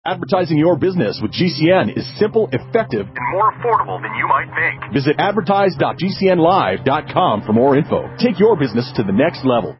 Advertising your business with GCN is simple, effective, and more affordable than you might think. Visit advertise.gcnlive.com for more info. Take your business to the next level.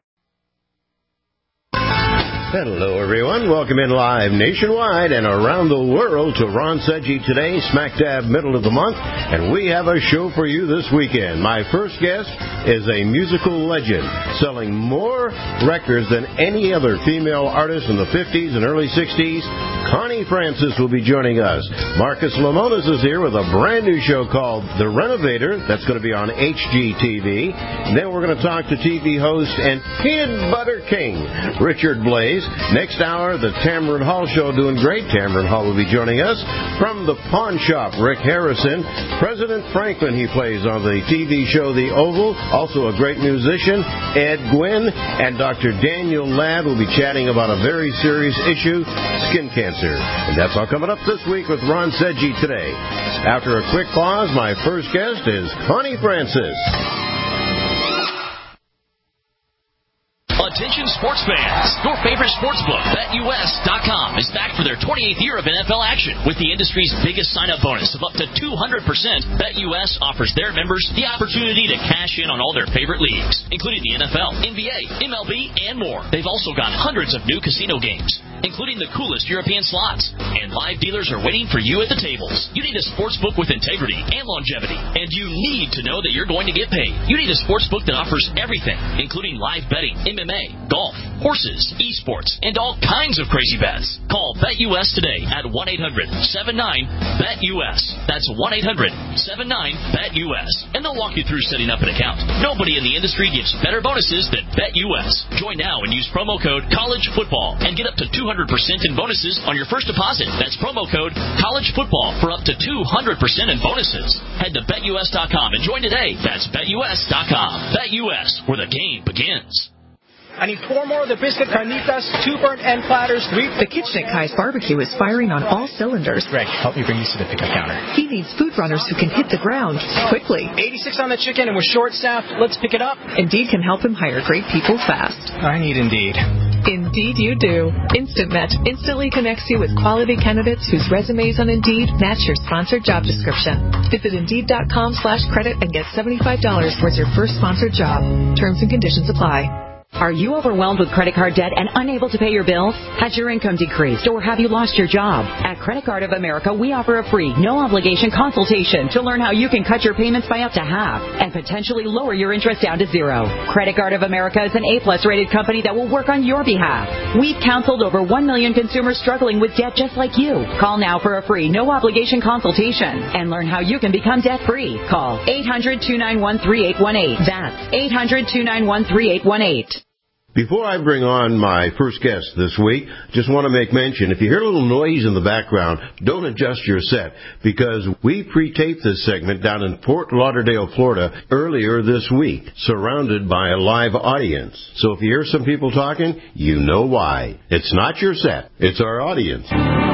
Hello, everyone. Welcome in live nationwide and around the world to Ron Sedgy today, smack dab middle of the month, and we have a show for you this weekend. My first guest is a musical legend, selling more records than any other female artist in the 50s and early 60s. Connie Francis will be joining us. Marcus Lemonis is here with a brand new show called The Renovator. That's going to be on HGTV. And then we're going to talk to TV host and peanut butter king, Richard Blais. Next hour, the Tamron Hall Show doing great. Tamron Hall will be joining us. From the pawn shop, Rick Harrison. President Franklin, he plays on the TV show The Oval. Also a great musician, Ed Gwynn. And Dr. Daniel Ladd will be chatting about a very serious issue, skin cancer. And that's all coming up this week with Ron Sedgy today. After a quick pause, my first guest is Connie Francis. Attention sports fans. Your favorite sportsbook, BetUS.com, is back for their 28th year of NFL action. With the industry's biggest sign-up bonus of up to 200%, BetUS offers their members the opportunity to cash in on all their favorite leagues, including the NFL, NBA, MLB, and more. They've also got hundreds of new casino games, including the coolest European slots. And live dealers are waiting for you at the tables. You need a sportsbook with integrity and longevity, and you need to know that you're going to get paid. You need a sportsbook that offers everything, including live betting, MMA, golf, horses, esports, and all kinds of crazy bets. Call BetUS today at 1-800-79-BET-US. That's 1-800-79-BET-US. And they'll walk you through setting up an account. Nobody in the industry gives better bonuses than BetUS. Join now and use promo code COLLEGEFOOTBALL and get up to 200% in bonuses on your first deposit. That's promo code COLLEGEFOOTBALL for up to 200% in bonuses. Head to BetUS.com and join today. That's BetUS.com. BetUS, where the game begins. I need 4 more of the biscuit carnitas, 2 burnt end platters, 3... The kitchen at Kai's Barbecue is firing on all cylinders. Greg, help me bring these to the pickup counter. He needs food runners who can hit the ground quickly. 86 on the chicken and we're short-staffed. Let's pick it up. Indeed can help him hire great people fast. I need Indeed. Indeed you do. Instant Match instantly connects you with quality candidates whose resumes on Indeed match your sponsored job description. Visit Indeed.com/credit and get $75 towards your first sponsored job. Terms and conditions apply. Are you overwhelmed with credit card debt and unable to pay your bills? Has your income decreased or have you lost your job? At Credit Card of America, we offer a free, no-obligation consultation to learn how you can cut your payments by up to half and potentially lower your interest down to 0. Credit Card of America is an A-plus rated company that will work on your behalf. We've counseled over 1 million consumers struggling with debt just like you. Call now for a free, no-obligation consultation and learn how you can become debt-free. Call 800-291-3818. That's 800-291-3818. Before I bring on my first guest this week, just want to make mention, if you hear a little noise in the background, don't adjust your set, because we pre-taped this segment down in Fort Lauderdale, Florida, earlier this week, surrounded by a live audience. So if you hear some people talking, you know why. It's not your set, it's our audience.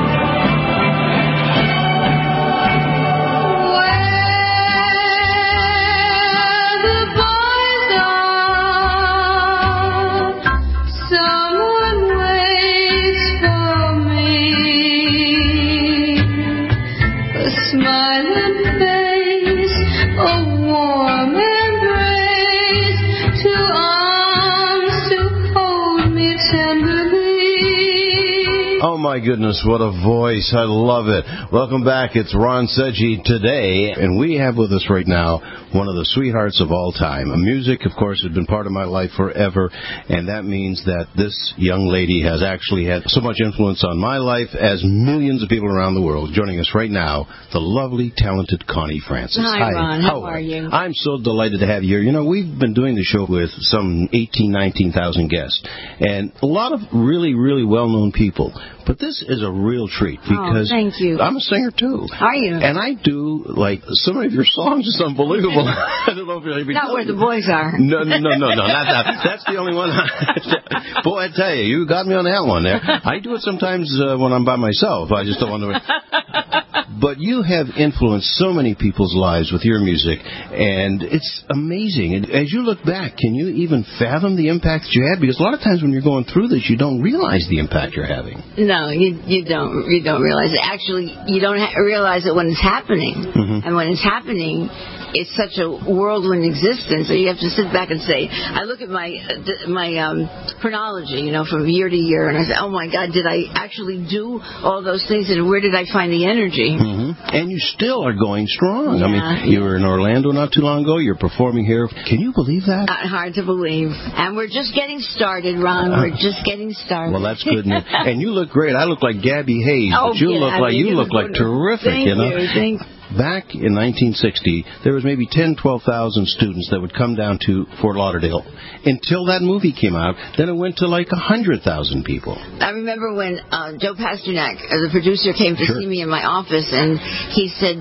Oh, my goodness, what a voice. I love it. Welcome back. It's Ron Sedgy today, and we have with us right now one of the sweethearts of all time. Music, of course, has been part of my life forever, and that means that this young lady has actually had so much influence on my life as millions of people around the world. Joining us right now, the lovely, talented Connie Francis. Hi, Ron. How are you? I'm so delighted to have you here. You know, we've been doing the show with some 19,000 guests, and a lot of really, really well-known people. But this is a real treat because thank you. I'm a singer, too. Are you? And I do, like, some of your songs is unbelievable. I don't know if you're not where the boys are. No, not that. That's the only one. Boy, I tell you, you got me on that one there. I do it sometimes when I'm by myself. I just don't want to. But you have influenced so many people's lives with your music, and it's amazing. And as you look back, can you even fathom the impact that you had? Because a lot of times when you're going through this, you don't realize the impact you're having. No, you don't. You don't realize it. Actually, you don't realize it when it's happening. And when it's happening, it's such a whirlwind existence that you have to sit back and say, I look at my chronology, from year to year, and I say, oh my God, did I actually do all those things, and where did I find the energy? And you still are going strong. Yeah, I mean, you were in Orlando not too long ago. You're performing here. Can you believe that? Hard to believe. And we're just getting started, Ron. We're just getting started. Well, that's good. And you look great. I look like Gabby Hayes, but you look like terrific. Thank you. Thank you. Back in 1960, there was maybe 10,000, 12,000 students that would come down to Fort Lauderdale. Until that movie came out, then it went to like 100,000 people. I remember when Joe Pasternak, the producer, came to see me in my office, and he said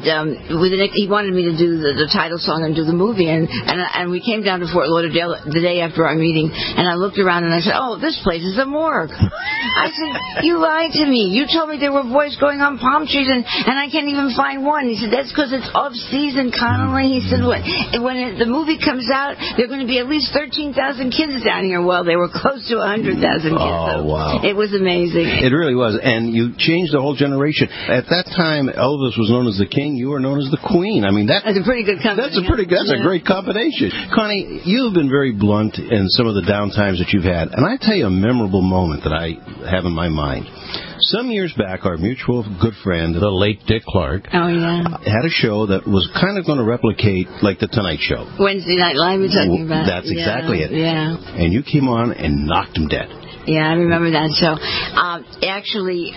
he wanted me to do the title song and do the movie, and we came down to Fort Lauderdale the day after our meeting, and I looked around and I said, oh, this place is a morgue. I said, you lied to me. You told me there were boys going on palm trees, and I can't even find one. He said, that's because it's off-season, Connolly. He said, when the movie comes out, there are going to be at least 13,000 kids down here. Well, there were close to 100,000 kids. Oh, wow. It was amazing. It really was. And you changed the whole generation. At that time, Elvis was known as the king. You were known as the queen. I mean, that's a pretty good combination. That's a great combination. Connie, you've been very blunt in some of the downtimes that you've had. And I tell you a memorable moment that I have in my mind. Some years back, our mutual good friend, the late Dick Clark, had a show that was kind of going to replicate like the Tonight Show. Everyday Night Live you're talking about. That's exactly it. Yeah. And you came on and knocked him dead. Yeah, I remember that show. Actually,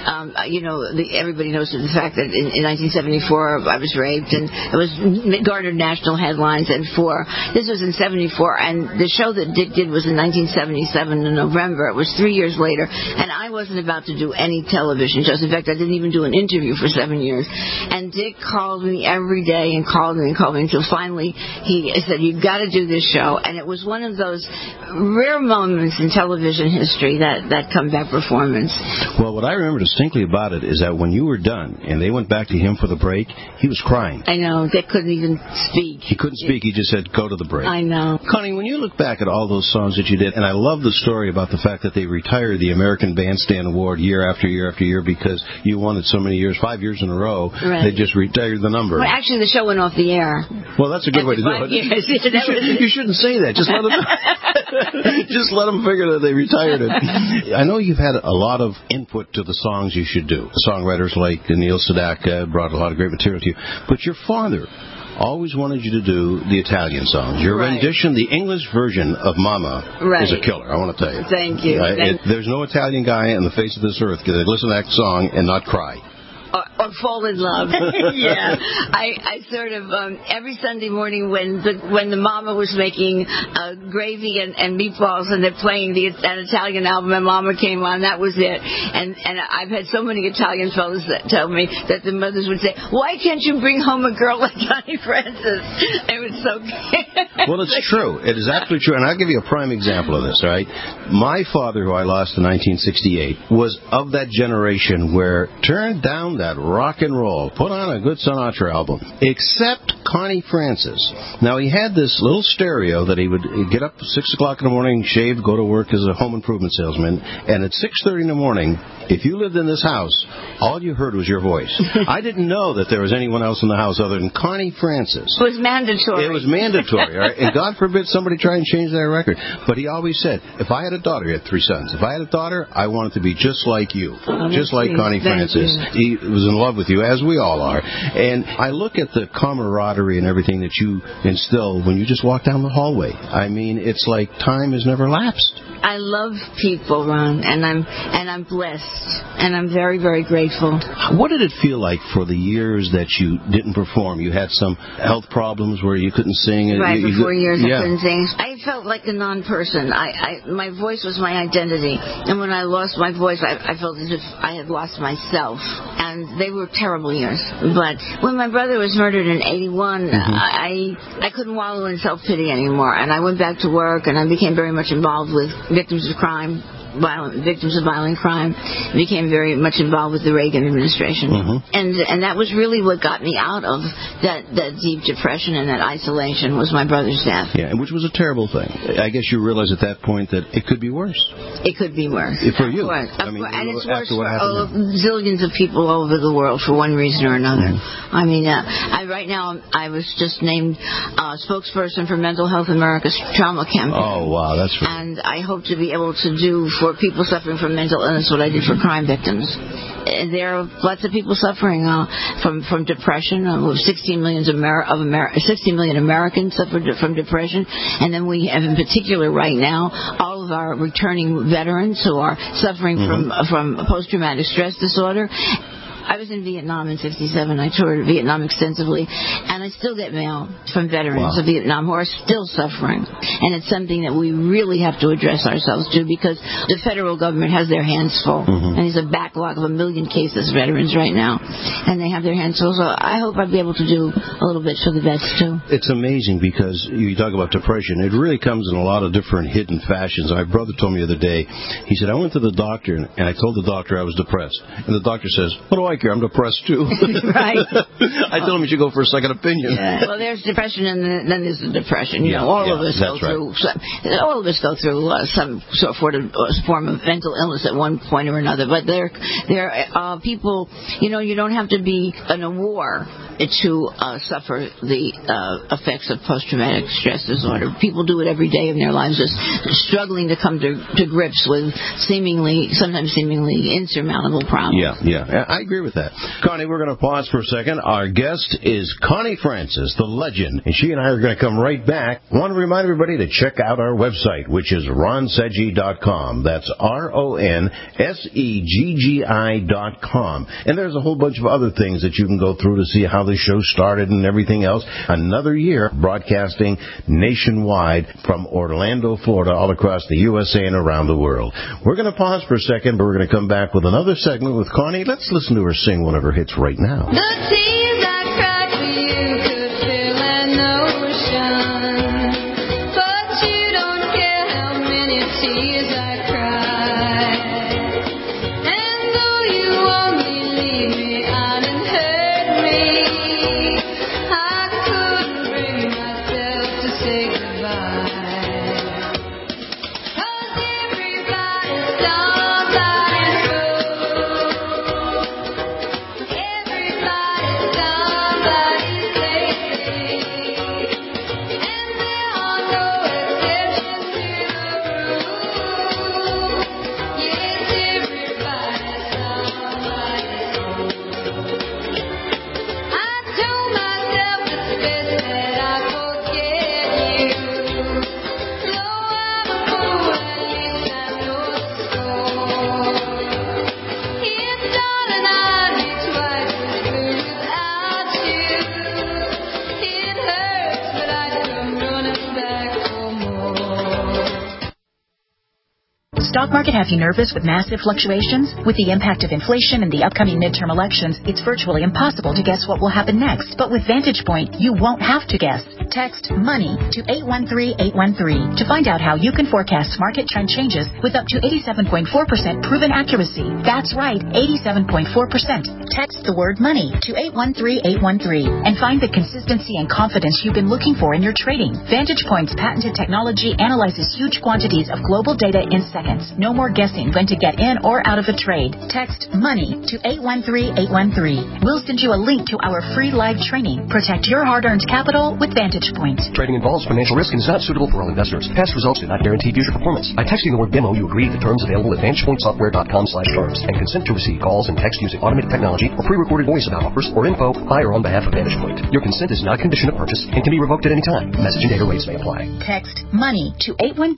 everybody knows the fact that in 1974 I was raped, and it was garnered national headlines. And this was in 74, and the show that Dick did was in 1977 in November. It was 3 years later, and I wasn't about to do any television shows. In fact, I didn't even do an interview for 7 years. And Dick called me every day and called me until finally he said, "You've got to do this show." And it was one of those rare moments in television history, that comeback performance. Well, what I remember distinctly about it is that when you were done and they went back to him for the break, he was crying. I know. They couldn't even speak. He couldn't speak. He just said, go to the break. I know. Connie, when you look back at all those songs that you did, and I love the story about the fact that they retired the American Bandstand Award year after year after year because you won it so many years, 5 years in a row, they just retired the number. Well, actually, the show went off the air. Well, that's a good way to do it. You shouldn't say that. Just let them, just let them figure that they retired it. I know you've had a lot of input to the songs you should do. Songwriters like Neil Sedaka brought a lot of great material to you. But your father always wanted you to do the Italian songs. Your rendition, the English version of Mama, is a killer, I want to tell you. Thank you. There's no Italian guy on the face of this earth that listen to that song and not cry. Or fall in love. Yeah. I sort of every Sunday morning when the Mama was making gravy and meatballs and they're playing an Italian album and Mama came on, that was it. And I've had so many Italian fellows that tell me that the mothers would say, why can't you bring home a girl like Connie Francis? It was so good. Well, it's true. It is absolutely true. And I'll give you a prime example of this, all right? My father, who I lost in 1968, was of that generation where turned down that rock and roll, put on a good Sinatra album, except Connie Francis. Now, he had this little stereo that he would get up at 6 o'clock in the morning, shave, go to work as a home improvement salesman, and at 6:30 in the morning, if you lived in this house, all you heard was your voice. I didn't know that there was anyone else in the house other than Connie Francis. It was mandatory. It was mandatory, all right? And God forbid somebody try and change that record. But he always said, if I had a daughter, he had 3 sons, if I had a daughter, I want it to be just like you, just like Connie Francis. He was in love with you, as we all are. And I look at the camaraderie and everything that you instill when you just walk down the hallway. I mean, it's like time has never lapsed. I love people, Ron, and I'm blessed, and I'm very, very grateful. What did it feel like for the years that you didn't perform? You had some health problems where you couldn't sing. Right, for 4 years I couldn't sing. I felt like a non-person. My voice was my identity, and when I lost my voice, I felt as if I had lost myself. And they were terrible years. But when my brother was murdered in 81, I couldn't wallow in self-pity anymore, and I went back to work, and I became very much involved with victims of crime. victims of violent crime, became very much involved with the Reagan administration. And that was really what got me out of that deep depression and that isolation, was my brother's death. Yeah, which was a terrible thing. I guess you realized at that point that it could be worse. It could be worse. For you. And it's worse for zillions of people all over the world for one reason or another. I mean, right now I was just named spokesperson for Mental Health America's trauma campaign. Oh, wow, that's right. And I hope to be able to do for people suffering from mental illness what I did for crime victims. There are lots of people suffering from depression. 16 million Americans suffer from depression. And then we have, in particular right now, all of our returning veterans who are suffering from post-traumatic stress disorder. I was in Vietnam in '67. I toured Vietnam extensively, and I still get mail from veterans of Vietnam who are still suffering. And it's something that we really have to address ourselves to, because the federal government has their hands full. And there's a backlog of 1 million cases of veterans right now, and they have their hands full. So I hope I'll be able to do a little bit for the vets, too. It's amazing, because you talk about depression. It really comes in a lot of different hidden fashions. My brother told me the other day, he said, I went to the doctor, and I told the doctor I was depressed. And the doctor says, what do I care? I'm depressed too. Right. I told him you should go for a second opinion. Yeah. Well, there's depression, and then there's the depression. You know, all of us go through some sort of form of mental illness at one point or another. But there are people. You know, you don't have to be in a war to suffer the effects of post-traumatic stress disorder. People do it every day in their lives, just struggling to come to grips with sometimes seemingly insurmountable problems. Yeah, I agree with that. Connie, we're going to pause for a second. Our guest is Connie Francis, the legend, and she and I are going to come right back. I want to remind everybody to check out our website, which is ronseggii.com. That's RONSEGGI.com. And there's a whole bunch of other things that you can go through to see how the show started and everything else. Another year broadcasting nationwide from Orlando, Florida, all across the USA and around the world. We're going to pause for a second, but we're going to come back with another segment with Connie. Let's listen to her sing one of her hits right now. The tears I cried for you could fill an ocean, but you don't care how many tears I cried. And though you only leave me on and hurt me, I couldn't bring myself to say goodbye. 'Cause everybody's somebody's Stock market have you nervous with massive fluctuations? With the impact of inflation and the upcoming midterm elections, it's virtually impossible to guess what will happen next. But with Vantage Point, you won't have to guess. Text MONEY to 813-813 to find out how you can forecast market trend changes with up to 87.4% proven accuracy. That's right, 87.4%. Text the word MONEY to 813-813 and find the consistency and confidence you've been looking for in your trading. Vantage Point's patented technology analyzes huge quantities of global data in seconds. No more guessing when to get in or out of a trade. Text MONEY to 813-813. We'll send you a link to our free live training. Protect your hard-earned capital with Vantage Point. Trading involves financial risk and is not suitable for all investors. Past results do not guarantee future performance. By texting the word demo, you agree to the terms available at VantagePointSoftware.com/terms and consent to receive calls and text using automated technology or pre-recorded voice about offers or info by or on behalf of Vantage Point. Your consent is not a condition of purchase and can be revoked at any time. Message and data rates may apply. Text MONEY to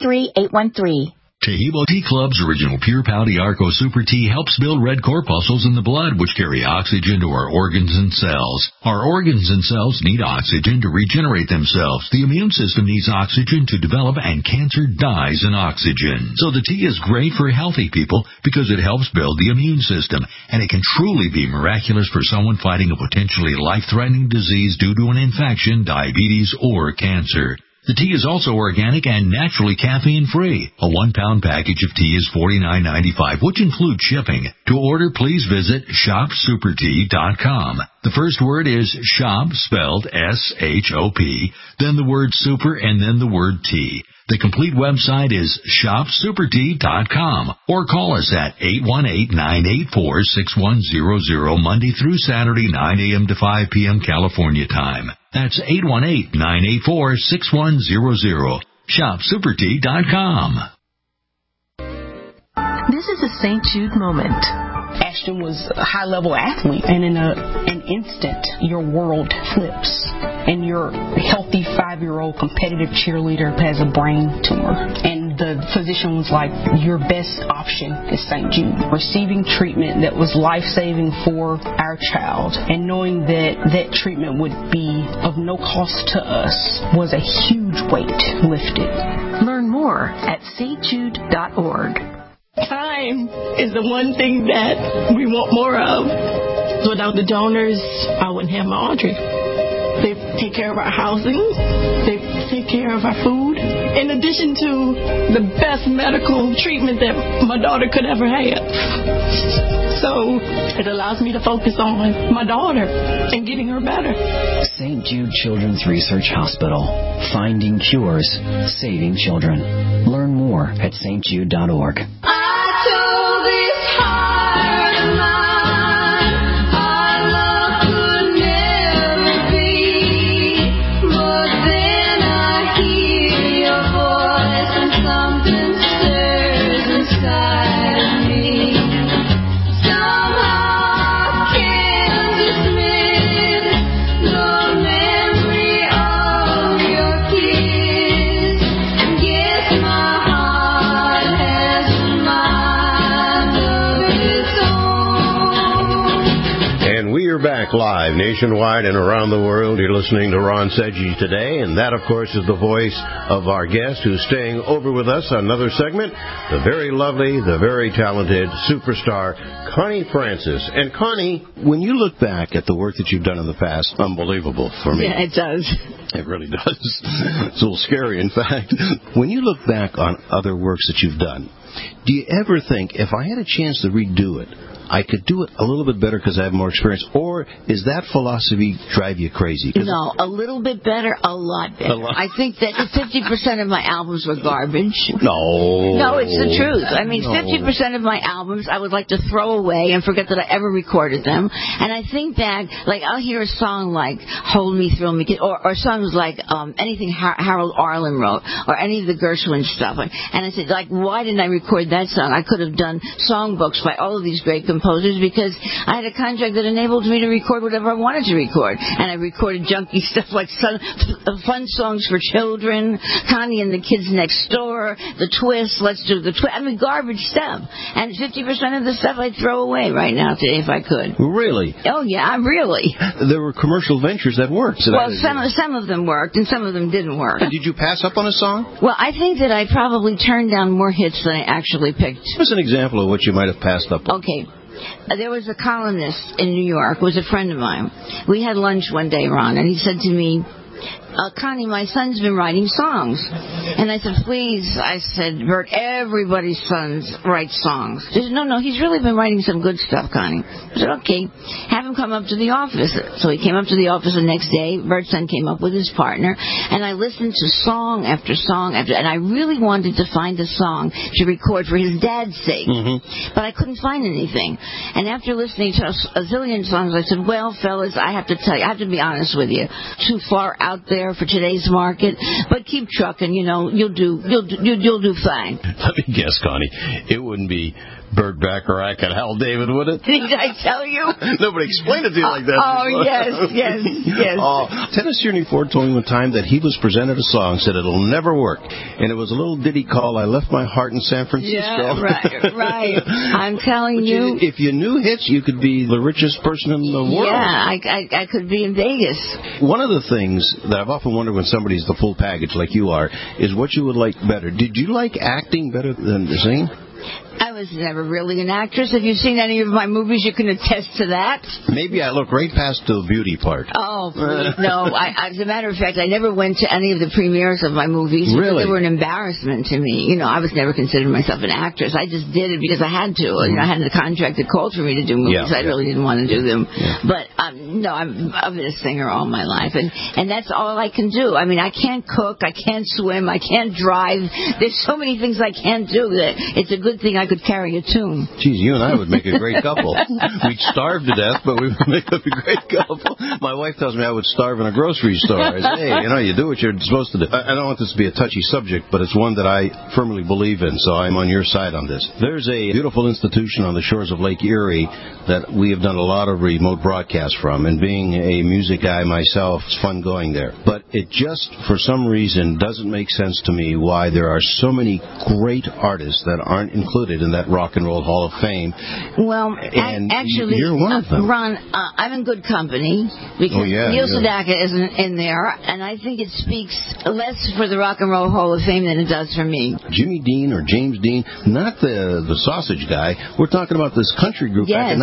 813-813. Tehebo Tea Club's original Pure Pouty Arco Super Tea helps build red corpuscles in the blood, which carry oxygen to our organs and cells. Our organs and cells need oxygen to regenerate themselves. The immune system needs oxygen to develop, and cancer dies in oxygen. So the tea is great for healthy people because it helps build the immune system, and it can truly be miraculous for someone fighting a potentially life-threatening disease due to an infection, diabetes, or cancer. The tea is also organic and naturally caffeine-free. A 1-pound package of tea is $49.95, which includes shipping. To order, please visit shopsupertea.com. The first word is shop, spelled S-H-O-P, then the word super, and then the word tea. The complete website is shopsupertea.com, or call us at 818-984-6100 Monday through Saturday, 9 a.m. to 5 p.m. California time. That's 818-984-6100. Shopsupertea.com. This is a St. Jude moment. Ashton was a high-level athlete, and in an instant, your world flips, and your healthy 5-year-old competitive cheerleader has a brain tumor. And the physician was like, your best option is St. Jude. Receiving treatment that was life-saving for our child, and knowing that that treatment would be of no cost to us was a huge weight lifted. Learn more at stjude.org. Time is the one thing that we want more of. Without the donors, I wouldn't have my Audrey. They take care of our housing. They take care of our food. In addition to the best medical treatment that my daughter could ever have. So it allows me to focus on my daughter and getting her better. St. Jude Children's Research Hospital. Finding cures, saving children. Learn more at stjude.org. Back live nationwide and around the world. You're listening to Ron Seggi today, and that, of course, is the voice of our guest who's staying over with us on another segment, the very lovely, the very talented superstar, Connie Francis. And Connie, when you look back at the work that you've done in the past, unbelievable for me. Yeah, it does. It really does. It's a little scary, in fact. When you look back on other works that you've done, do you ever think, if I had a chance to redo it, I could do it a little bit better because I have more experience? Or is that philosophy drive you crazy? No, a little bit better, a lot better. I think that 50% of my albums were garbage. No, it's the truth. I mean, 50% of my albums I would like to throw away and forget that I ever recorded them. And I think that, like, I'll hear a song like Hold Me, Thrill Me, or songs like anything Harold Arlen wrote, or any of the Gershwin stuff. And I said, like, why didn't I record that song? I could have done songbooks by all of these great composers because I had a contract that enabled me to record whatever I wanted to record. And I recorded junky stuff like fun songs for children, Connie and the Kids Next Door, The Twist, Let's Do the Twist. I mean, garbage stuff. And 50% of the stuff I'd throw away right now today if I could. Really? Oh, yeah, really. There were commercial ventures that worked. So well, some of them worked and some of them didn't work. Did you pass up on a song? Well, I think that I probably turned down more hits than I actually picked. Give us an example of what you might have passed up on. Okay. There was a columnist in New York, was a friend of mine. We had lunch one day, Ron, and he said to me, Connie, my son's been writing songs. And I said, please, I said, Bert, everybody's sons write songs. He said, no, he's really been writing some good stuff, Connie. I said, okay, have him come up to the office. So he came up to the office the next day. Bert's son came up with his partner. And I listened to song after song after, and I really wanted to find a song to record for his dad's sake. Mm-hmm. But I couldn't find anything. And after listening to a zillion songs, I said, well, fellas, I have to tell you, I have to be honest with you, too far out there for today's market, but keep trucking. You know, you'll do fine. Let me guess, Connie, it wouldn't be Burt Bacharach and Hal David, would it? Did I tell you? Nobody explained it to you like that. Oh, yes. Tennessee Ernie Ford told me one time that he was presented a song, said it'll never work, and it was a little ditty called I Left My Heart in San Francisco. Yeah, right. I'm telling you. If you knew hits, you could be the richest person in the world. Yeah, I could be in Vegas. One of the things that I've often wondered when somebody's the full package like you are is what you would like better. Did you like acting better than singing? I was never really an actress. If you've seen any of my movies, you can attest to that. Maybe I look right past the beauty part. Oh, please, no. As a matter of fact, I never went to any of the premieres of my movies. Really? They were an embarrassment to me. You know, I was never considered myself an actress. I just did it because I had to. You know, I had the contract that called for me to do movies. I really didn't want to do them. Yeah. But, no, I've been a singer all my life. And that's all I can do. I mean, I can't cook. I can't swim. I can't drive. There's so many things I can't do that it's a good thing I could carry a tune. Geez, you and I would make a great couple. We'd starve to death, but we would make a great couple. My wife tells me I would starve in a grocery store. I say, hey, you know, you do what you're supposed to do. I don't want this to be a touchy subject, but it's one that I firmly believe in, so I'm on your side on this. There's a beautiful institution on the shores of Lake Erie that we have done a lot of remote broadcasts from, and being a music guy myself, it's fun going there. But it just, for some reason, doesn't make sense to me why there are so many great artists that aren't included in that Rock and Roll Hall of Fame. Well, and actually, you're one of them. Ron, I'm in good company because Neil Sedaka isn't in there, and I think it speaks less for the Rock and Roll Hall of Fame than it does for me. Jimmy Dean or James Dean, not the sausage guy. We're talking about this country group back in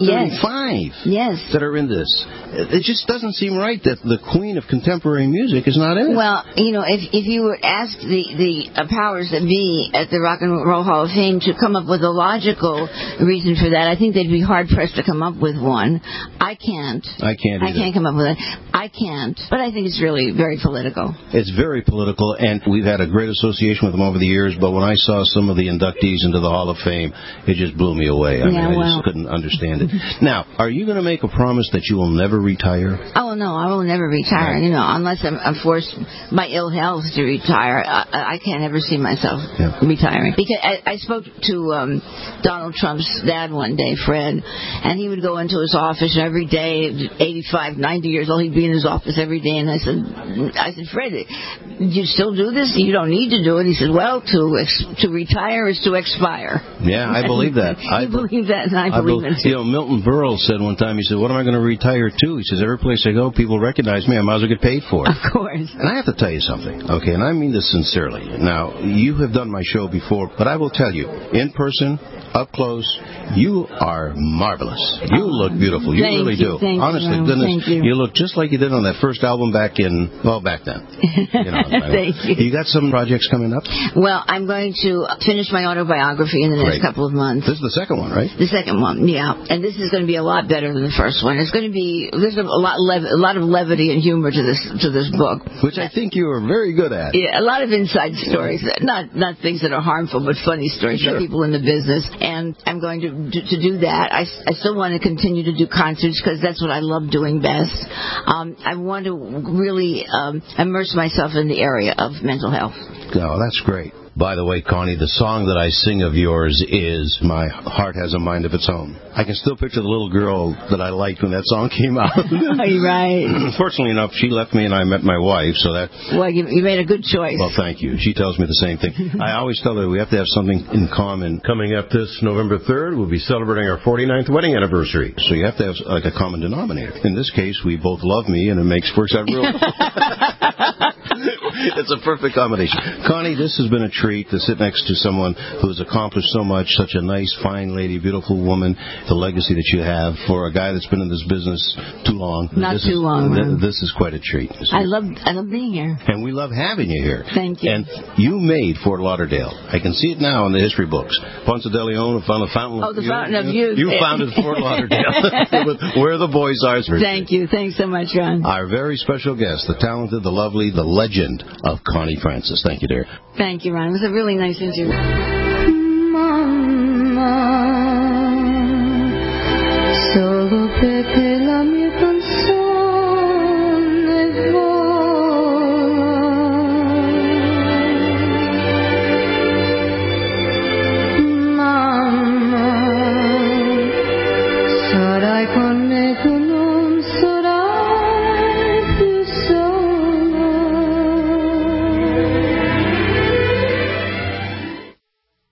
1935 that are in this. It just doesn't seem right that the queen of contemporary music is not in it. Well, you know, if you were asked the powers that be at the Rock and Roll Hall of Fame to come up with a logical reason for that, I think they'd be hard-pressed to come up with one. I can't. I can't either. I can't come up with it. I can't. But I think it's really very political. It's very political, and we've had a great association with them over the years, but when I saw some of the inductees into the Hall of Fame, it just blew me away. I just couldn't understand it. Now, are you going to make a promise that you will never retire? Oh, no, I will never retire, you know, unless I'm forced by ill health to retire. I can't ever see myself retiring. Because I spoke to Donald Trump's dad one day, Fred, and he would go into his office every day, 85, 90 years old, he'd be in his office every day, and I said, Fred, do you still do this? You don't need to do it. He said, well, to retire is to expire. Yeah, I believe that. I believe that, and I believe it too. You know, Milton Berle said one time, he said, what am I going to retire to? He says, every place I go, people recognize me. I might as well get paid for it. Of course. And I have to tell you something, okay, and I mean this sincerely. Now, you have done my show before, but I will tell you, in person, up close, you are marvelous. You look beautiful. You really do. Honestly, goodness, you look just like you did on that first album back then. You know, Thank you. You got some projects coming up? Well, I'm going to finish my autobiography in the next couple of months. This is the second one, right? The second one, yeah. And this is going to be a lot better than the first one. It's going to be, there's a lot of levity and humor to this book. Which I think you are very good at. Yeah, a lot of inside stories. Not things that are harmful, but funny stories for people in the business. And I'm going to do that. I still want to continue to do concerts because that's what I love doing best. I want to really immerse myself in the area of mental health. Oh, that's great. By the way, Connie, the song that I sing of yours is My Heart Has a Mind of Its Own. I can still picture the little girl that I liked when that song came out. Right. Fortunately enough, she left me and I met my wife, so that... Well, you made a good choice. Well, thank you. She tells me the same thing. I always tell her we have to have something in common. Coming up this November 3rd, we'll be celebrating our 49th wedding anniversary. So you have to have like a common denominator. In this case, we both love me, and it works out real It's a perfect combination. Connie, this has been a treat to sit next to someone who has accomplished so much, such a nice, fine lady, beautiful woman, the legacy that you have for a guy that's been in this business too long. Not too long. This is quite a treat. I love being here. And we love having you here. Thank you. And you made Fort Lauderdale. I can see it now in the history books. Ponce de Leon found the Fountain of Youth. Oh, the Fountain of Youth. You founded Fort Lauderdale. Where the boys are. Thank you. Thanks so much, Ron. Our very special guest, the talented, the lovely, the legend of Connie Francis. Thank you, dear. Thank you, Ron. It was a really nice interview. Mamma, solo per te la mia canzone vola. Mamma, sarai con me, tu non sarai più sola.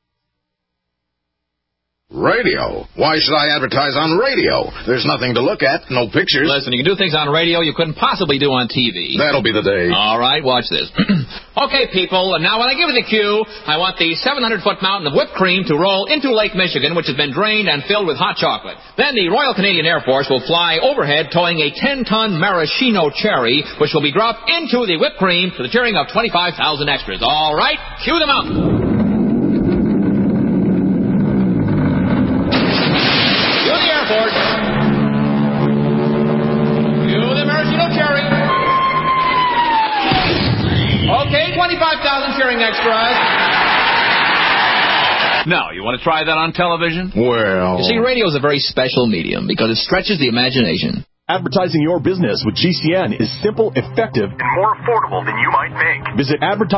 Why should I advertise on radio? There's nothing to look at, no pictures. Listen, you can do things on radio you couldn't possibly do on TV. That'll be the day. All right, watch this. Okay, people, now when I give you the cue, I want the 700-foot mountain of whipped cream to roll into Lake Michigan, which has been drained and filled with hot chocolate. Then the Royal Canadian Air Force will fly overhead towing a 10-ton maraschino cherry, which will be dropped into the whipped cream to the cheering of 25,000 extras. All right, cue the mountain. Cue the Air Force. Cue the maraschino cherry. Okay, 25,000 cheering extras. Now, you want to try that on television? Well... You see, radio is a very special medium because it stretches the imagination. Advertising your business with GCN is simple, effective, and more affordable than you might think. Visit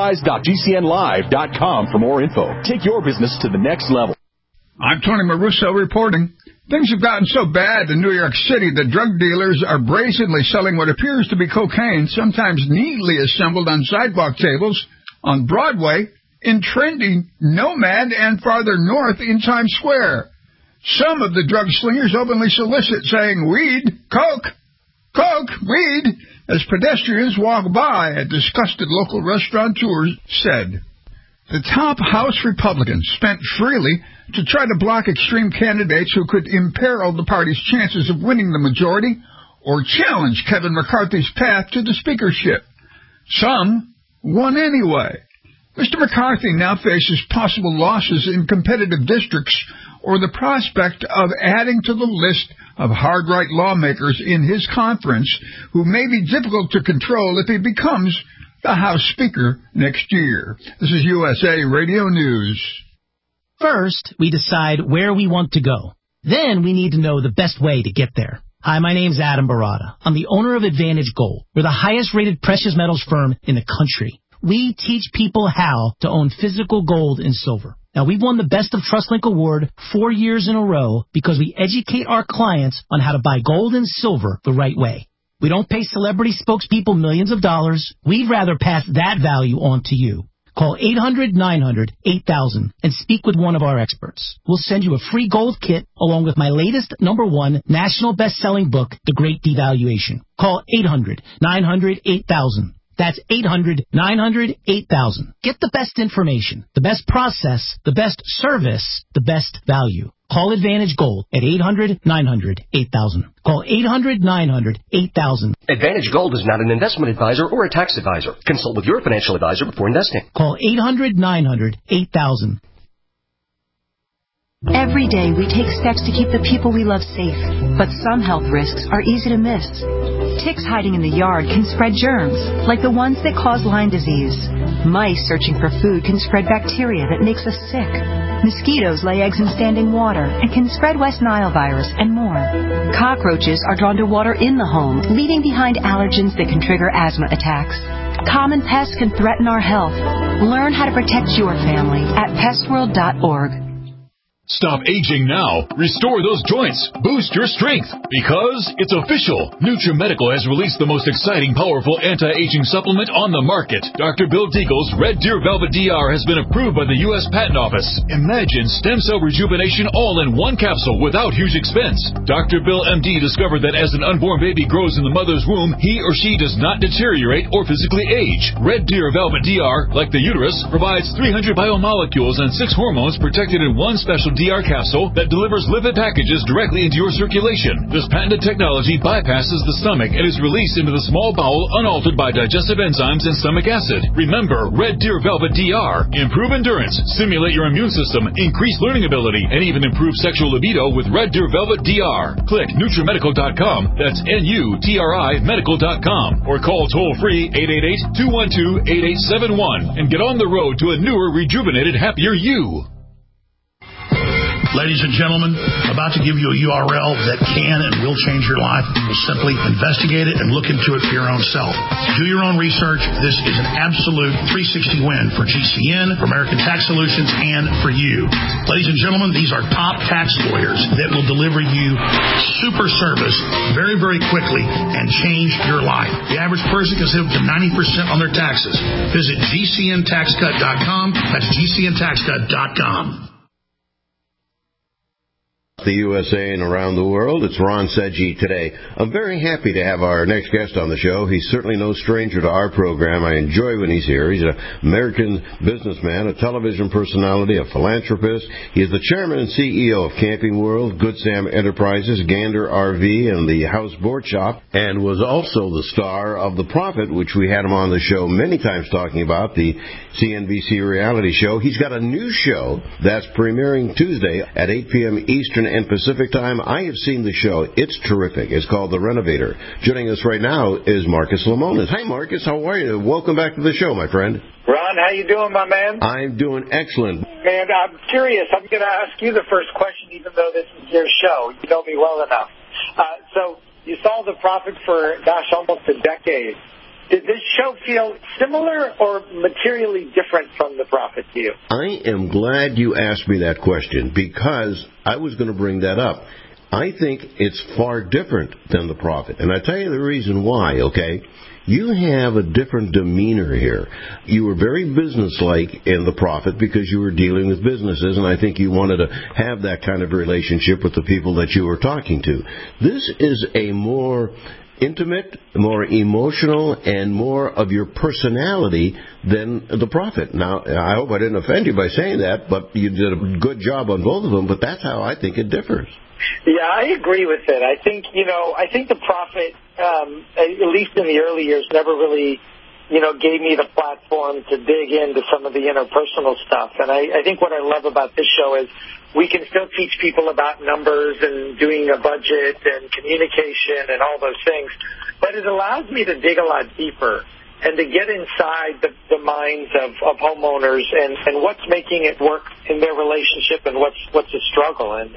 advertise.gcnlive.com for more info. Take your business to the next level. I'm Tony Marusso reporting. Things have gotten so bad in New York City that drug dealers are brazenly selling what appears to be cocaine, sometimes neatly assembled on sidewalk tables, on Broadway, in trendy Nomad, and farther north in Times Square. Some of the drug slingers openly solicit, saying, "Weed, coke, weed," as pedestrians walk by, a disgusted local restaurateur said. The top House Republicans spent freely to try to block extreme candidates who could imperil the party's chances of winning the majority or challenge Kevin McCarthy's path to the speakership. Some won anyway. Mr. McCarthy now faces possible losses in competitive districts or the prospect of adding to the list of hard-right lawmakers in his conference who may be difficult to control if he becomes the House Speaker next year. This is USA Radio News. First, we decide where we want to go. Then we need to know the best way to get there. Hi, my name's Adam Barada. I'm the owner of Advantage Gold. We're the highest-rated precious metals firm in the country. We teach people how to own physical gold and silver. Now, we've won the Best of TrustLink Award 4 years in a row because we educate our clients on how to buy gold and silver the right way. We don't pay celebrity spokespeople millions of dollars. We'd rather pass that value on to you. Call 800-900-8000 and speak with one of our experts. We'll send you a free gold kit along with my latest #1 national best-selling book, The Great Devaluation. Call 800-900-8000. That's 800-900-8000. Get the best information, the best process, the best service, the best value. Call Advantage Gold at 800-900-8000. Call 800-900-8000. Advantage Gold is not an investment advisor or a tax advisor. Consult with your financial advisor before investing. Call 800-900-8000. Every day we take steps to keep the people we love safe, but some health risks are easy to miss. Ticks hiding in the yard can spread germs, like the ones that cause Lyme disease. Mice searching for food can spread bacteria that makes us sick. Mosquitoes lay eggs in standing water and can spread West Nile virus and more. Cockroaches are drawn to water in the home, leaving behind allergens that can trigger asthma attacks. Common pests can threaten our health. Learn how to protect your family at pestworld.org. Stop aging now. Restore those joints. Boost your strength. Because it's official. NutriMedical has released the most exciting, powerful anti-aging supplement on the market. Dr. Bill Deagle's Red Deer Velvet DR has been approved by the U.S. Patent Office. Imagine stem cell rejuvenation all in one capsule without huge expense. Dr. Bill MD discovered that as an unborn baby grows in the mother's womb, he or she does not deteriorate or physically age. Red Deer Velvet DR, like the uterus, provides 300 biomolecules and 6 hormones protected in one special DR capsule that delivers lipid packages directly into your circulation. This patented technology bypasses the stomach and is released into the small bowel unaltered by digestive enzymes and stomach acid. Remember, Red Deer Velvet DR. Improve endurance, stimulate your immune system, increase learning ability, and even improve sexual libido with Red Deer Velvet DR. Click NutriMedical.com, that's NUTRI medical.com, or call toll-free 888-212-8871 and get on the road to a newer, rejuvenated, happier you. Ladies and gentlemen, about to give you a URL that can and will change your life. You'll simply investigate it and look into it for your own self. Do your own research. This is an absolute 360 win for GCN, for American Tax Solutions, and for you. Ladies and gentlemen, these are top tax lawyers that will deliver you super service very, very quickly and change your life. The average person can save up to 90% on their taxes. Visit GCNTaxCut.com. That's GCNTaxCut.com. the USA and around the world. It's Ron Seggi today. I'm very happy to have our next guest on the show. He's certainly no stranger to our program. I enjoy when he's here. He's an American businessman, a television personality, a philanthropist. He is the chairman and CEO of Camping World, Good Sam Enterprises, Gander RV, and the House Board Shop, and was also the star of The Prophet, which we had him on the show many times talking about, the CNBC reality show. He's got a new show that's premiering Tuesday at 8 p.m. Eastern and Pacific time. I have seen the show. It's terrific. It's called The Renovator. Joining us right now is Marcus Lemonis. Hi, Marcus. How are you? Welcome back to the show, my friend. Ron, how you doing, my man? I'm doing excellent. Man, I'm curious. I'm going to ask you the first question, even though this is your show. You know me well enough. So you saw The Prophet for, almost a decade. Did this show feel similar or materially different from The Prophet to you? I am glad you asked me that question because I was going to bring that up. I think it's far different than The Prophet. And I tell you the reason why, okay? You have a different demeanor here. You were very businesslike in The Prophet because you were dealing with businesses, and I think you wanted to have that kind of relationship with the people that you were talking to. This is a more intimate, more emotional, and more of your personality than The Prophet. Now, I hope I didn't offend you by saying that, but you did a good job on both of them, but that's how I think it differs. Yeah, I agree with it. I think The Prophet, at least in the early years, never really, gave me the platform to dig into some of the interpersonal stuff. And I think what I love about this show is we can still teach people about numbers and doing a budget and communication and all those things, but it allows me to dig a lot deeper and to get inside the minds of homeowners and what's making it work in their relationship and what's a struggle. And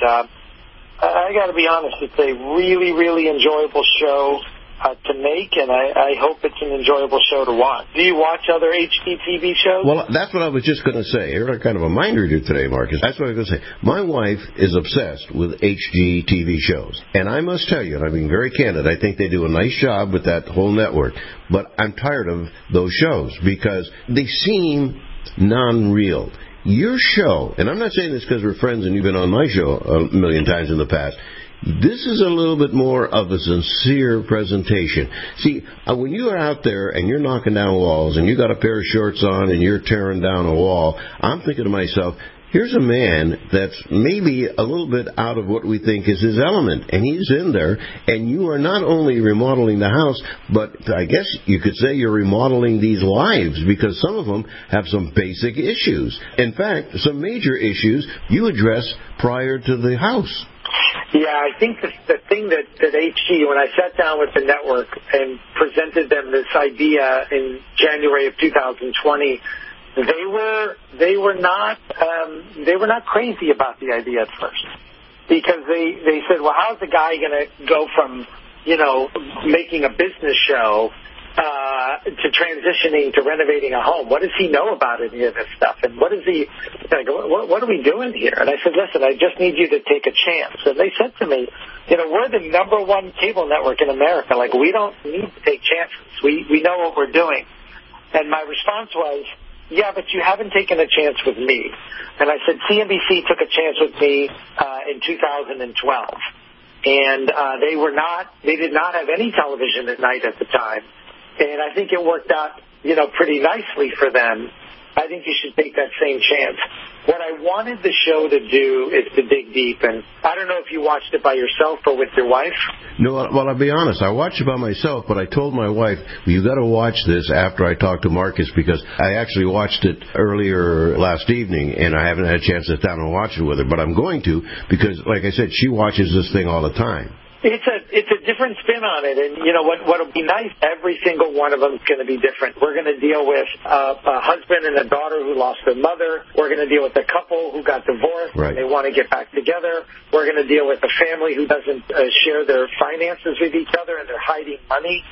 I got to be honest, it's a really, really enjoyable show to make, and I hope it's an enjoyable show to watch. Do you watch other HGTV shows? Well, that's what I was just going to say. You're kind of a mind reader today, Marcus. That's what I was going to say. My wife is obsessed with HGTV shows, and I must tell you, and I'm being very candid, I think they do a nice job with that whole network, but I'm tired of those shows because they seem non-real. Your show, and I'm not saying this because we're friends and you've been on my show a million times in the past, this is a little bit more of a sincere presentation. See, when you are out there and you're knocking down walls and you got a pair of shorts on and you're tearing down a wall, I'm thinking to myself, here's a man that's maybe a little bit out of what we think is his element, and he's in there, and you are not only remodeling the house, but I guess you could say you're remodeling these lives, because some of them have some basic issues. In fact, some major issues you address prior to the house. Yeah, I think the thing that HG, when I sat down with the network and presented them this idea in January of 2020, they were not crazy about the idea at first, because they said, well, how's the guy going to go from making a business show to transitioning to renovating a home? What does he know about any of this stuff? And what is he? What are we doing here? And I said, listen, I just need you to take a chance. And they said to me, we're the number one cable network in America. Like, we don't need to take chances. We know what we're doing. And my response was, yeah, but you haven't taken a chance with me. And I said, CNBC took a chance with me in 2012. And they did not have any television at night at the time. And I think it worked out, pretty nicely for them. I think you should take that same chance. What I wanted the show to do is to dig deep, and I don't know if you watched it by yourself or with your wife. No, well, I'll be honest. I watched it by myself, but I told my wife, you got to watch this after I talked to Marcus, because I actually watched it earlier last evening, and I haven't had a chance to sit down and watch it with her. But I'm going to, because, like I said, she watches this thing all the time. It's a different spin on it, and what'll be nice, every single one of them is going to be different. We're going to deal with a husband and a daughter who lost their mother. We're going to deal with a couple who got divorced. Right. And they want to get back together. We're going to deal with a family who doesn't share their finances with each other, and they're hiding money.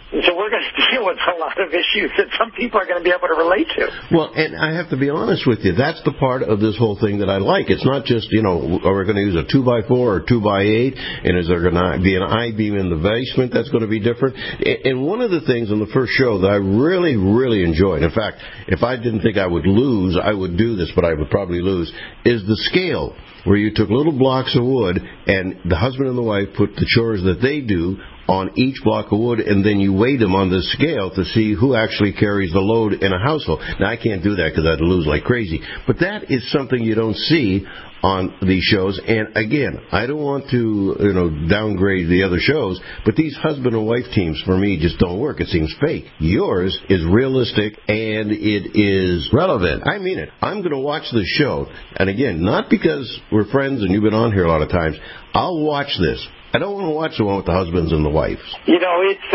So we're going to deal with a lot of issues that some people are going to be able to relate to. Well, and I have to be honest with you. That's the part of this whole thing that I like. It's not just, are we going to use a 2x4 or 2x8, and is there going to be an I-beam in the basement that's going to be different? And one of the things on the first show that I really, really enjoyed, in fact, if I didn't think I would lose, I would do this, but I would probably lose, is the scale, where you took little blocks of wood, and the husband and the wife put the chores that they do on each block of wood, and then you weigh them on the scale to see who actually carries the load in a household. Now, I can't do that because I'd lose like crazy. But that is something you don't see on these shows. And, again, I don't want to, downgrade the other shows, but these husband and wife teams, for me, just don't work. It seems fake. Yours is realistic, and it is relevant. I mean it. I'm going to watch the show. And, again, not because we're friends and you've been on here a lot of times. I'll watch this. I don't want to watch the one with the husbands and the wives. It's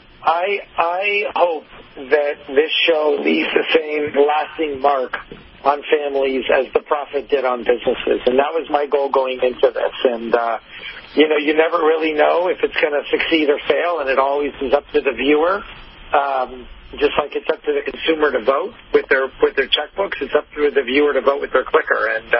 I hope that this show leaves the same lasting mark on families as the Prophet did on businesses, and that was my goal going into this. And you never really know if it's going to succeed or fail, and it always is up to the viewer. Just like it's up to the consumer to vote with their checkbooks, it's up to the viewer to vote with their clicker. And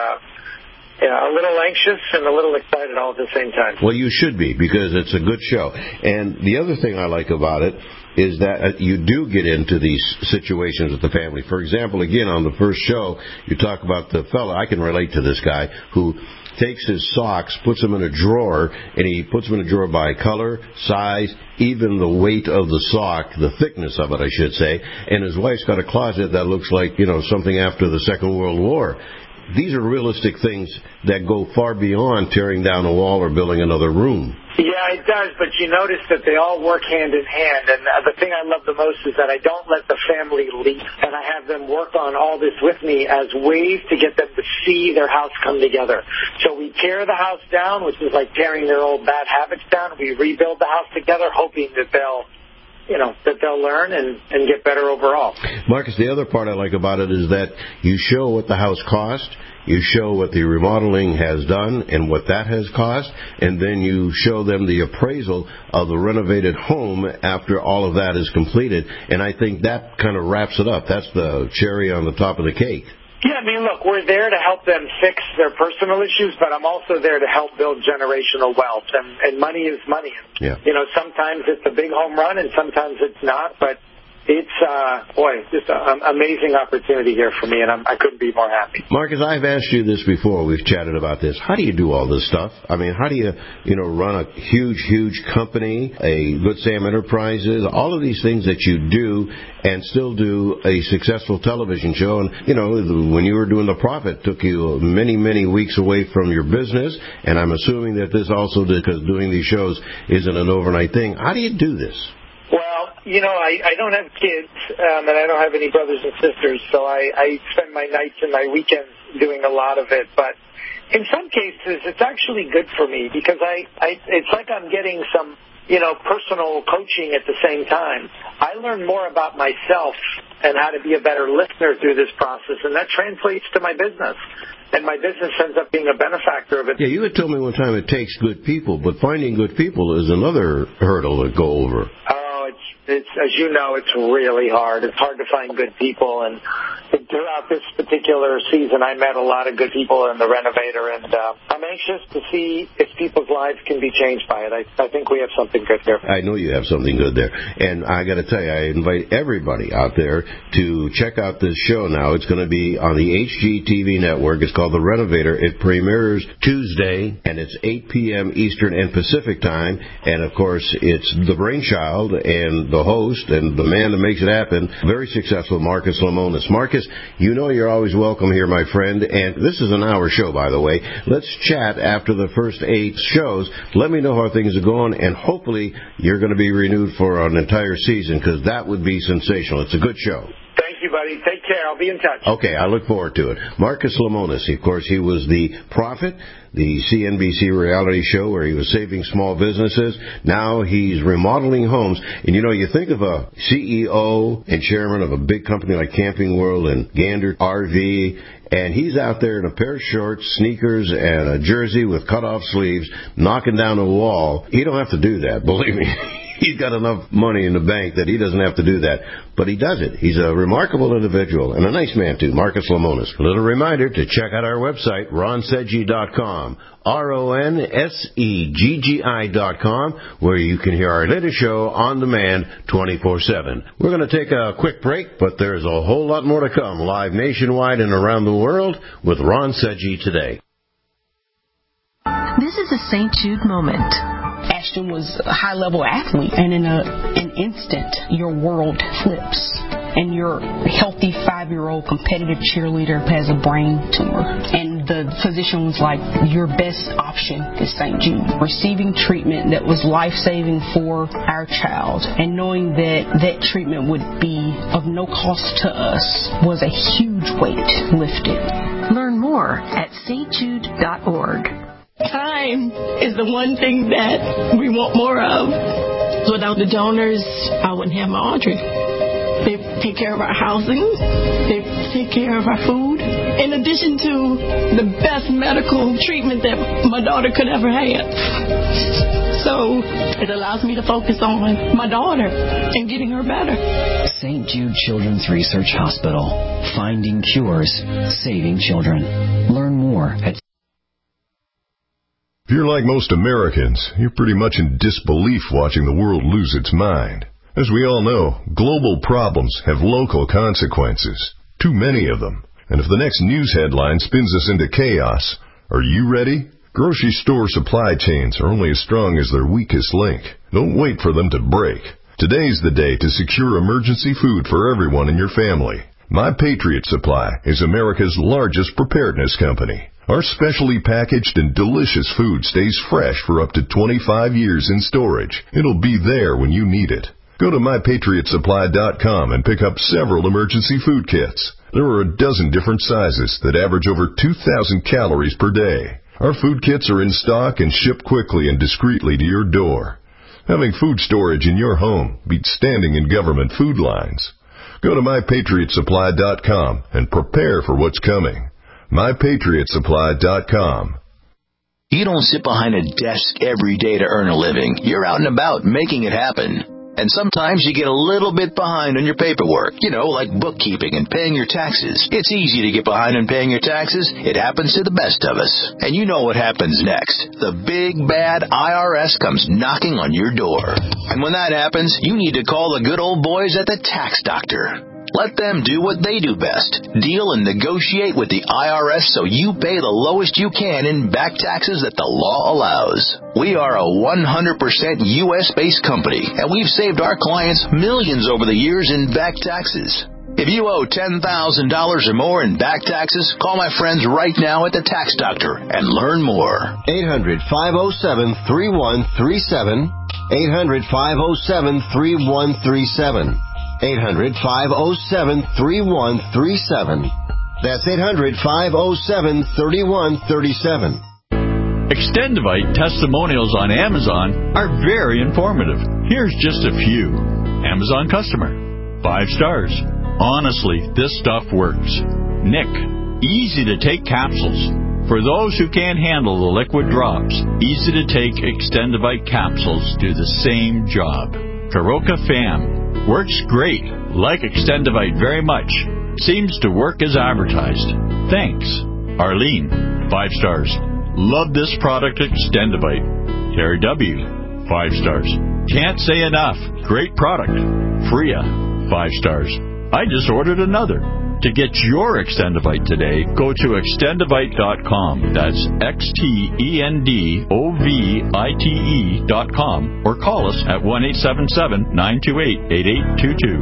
a little anxious and a little excited all at the same time. Well, you should be, because it's a good show. And the other thing I like about it is that you do get into these situations with the family. For example, again, on the first show, you talk about the fella, I can relate to this guy, who takes his socks, puts them in a drawer, and he puts them in a drawer by color, size, even the weight of the sock, the thickness of it, I should say. And his wife's got a closet that looks like, something after the Second World War. These are realistic things that go far beyond tearing down a wall or building another room. Yeah, it does, but you notice that they all work hand in hand, and the thing I love the most is that I don't let the family leave, and I have them work on all this with me as ways to get them to see their house come together. So we tear the house down, which is like tearing their old bad habits down. We rebuild the house together, hoping that they'll learn and get better overall. Marcus, the other part I like about it is that you show what the house cost, you show what the remodeling has done and what that has cost, and then you show them the appraisal of the renovated home after all of that is completed. And I think that kind of wraps it up. That's the cherry on the top of the cake. Yeah, look, we're there to help them fix their personal issues, but I'm also there to help build generational wealth. And money is money. Yeah. Sometimes it's a big home run and sometimes it's not, but it's, just an amazing opportunity here for me, and I couldn't be more happy. Marcus, I've asked you this before. We've chatted about this. How do you do all this stuff? I mean, how do you, run a huge, huge company, a Good Sam Enterprises, all of these things that you do and still do a successful television show? And, when you were doing The Prophet, it took you many, many weeks away from your business, and I'm assuming that this also, because doing these shows isn't an overnight thing. How do you do this? Well, I don't have kids, and I don't have any brothers and sisters, so I spend my nights and my weekends doing a lot of it. But in some cases, it's actually good for me because it's like I'm getting some, personal coaching at the same time. I learn more about myself and how to be a better listener through this process, and that translates to my business. And my business ends up being a benefactor of it. Yeah, you had told me one time it takes good people, but finding good people is another hurdle to go over. It's as you know, it's really hard. It's hard to find good people, and throughout this particular season, I met a lot of good people in the Renovator, and I'm anxious to see if people's lives can be changed by it. I think we have something good there. I know you have something good there, and I got to tell you, I invite everybody out there to check out this show now. It's going to be on the HGTV network. It's called The Renovator. It premieres Tuesday, and it's 8 p.m. Eastern and Pacific time, and of course, it's the brainchild and the host and the man that makes it happen, very successful, Marcus Lemonis. Marcus, you're always welcome here, my friend, and this is an hour show, by the way. Let's chat after the first 8 shows. Let me know how things are going, and hopefully you're going to be renewed for an entire season, because that would be sensational. It's a good show. Thank you, buddy. Take care. I'll be in touch. Okay, I look forward to it. Marcus Lemonis, of course, he was the Prophet, the CNBC reality show where he was saving small businesses. Now he's remodeling homes. And, you think of a CEO and chairman of a big company like Camping World and Gander RV, and he's out there in a pair of shorts, sneakers, and a jersey with cut-off sleeves, knocking down a wall. He don't have to do that, believe me. he's got enough money in the bank that he doesn't have to do that. But he does it. He's a remarkable individual and a nice man, too, Marcus Lemonis. A little reminder to check out our website, ronsedgy.com, RONSEGGI.com, where you can hear our latest show on demand 24/7. We're going to take a quick break, but there's a whole lot more to come live nationwide and around the world with Ron Sedgy today. This is a St. Jude moment. Ashton was a high-level athlete, and in an instant, your world flips. And your healthy 5-year-old competitive cheerleader has a brain tumor. And the physician was like, your best option is St. Jude. Receiving treatment that was life-saving for our child and knowing that that treatment would be of no cost to us was a huge weight lifted. Learn more at stjude.org. Time is the one thing that we want more of. Without the donors, I wouldn't have my Audrey. They take care of our housing. They take care of our food. In addition to the best medical treatment that my daughter could ever have. So it allows me to focus on my daughter and getting her better. St. Jude Children's Research Hospital. Finding cures, saving children. Learn more at... If you're like most Americans, you're pretty much in disbelief watching the world lose its mind. As we all know, global problems have local consequences. Too many of them. And if the next news headline spins us into chaos, are you ready? Grocery store supply chains are only as strong as their weakest link. Don't wait for them to break. Today's the day to secure emergency food for everyone in your family. My Patriot Supply is America's largest preparedness company. Our specially packaged and delicious food stays fresh for up to 25 years in storage. It'll be there when you need it. Go to MyPatriotSupply.com and pick up several emergency food kits. There are a dozen different sizes that average over 2,000 calories per day. Our food kits are in stock and ship quickly and discreetly to your door. Having food storage in your home beats standing in government food lines. Go to MyPatriotSupply.com and prepare for what's coming. MyPatriotSupply.com. You don't sit behind a desk every day to earn a living. You're out and about making it happen. And sometimes you get a little bit behind on your paperwork, like bookkeeping and paying your taxes. It's easy to get behind on paying your taxes. It happens to the best of us. And you know what happens next. The big, bad IRS comes knocking on your door. And when that happens, you need to call the good old boys at the Tax Doctor. Let them do what they do best. Deal and negotiate with the IRS so you pay the lowest you can in back taxes that the law allows. We are a 100% U.S.-based company, and we've saved our clients millions over the years in back taxes. If you owe $10,000 or more in back taxes, call my friends right now at the Tax Doctor and learn more. 800-507-3137. 800-507-3137. 800-507-3137. That's 800-507-3137. Extendivite testimonials on Amazon are very informative. Here's just a few. Amazon customer. 5 stars. Honestly, this stuff works. Nick. Easy to take capsules. For those who can't handle the liquid drops, easy to take Extendivite capsules do the same job. Karoka Fam. Works great. Like Extendivite very much. Seems to work as advertised. Thanks. Arlene. 5 stars. Love this product Extendivite. Terry W. 5 stars. Can't say enough. Great product. Freya. 5 stars. I just ordered another. To get your Extendivite today, go to Extendivite.com. That's XTENDOVITE.com or call us at 1-877-928-8822.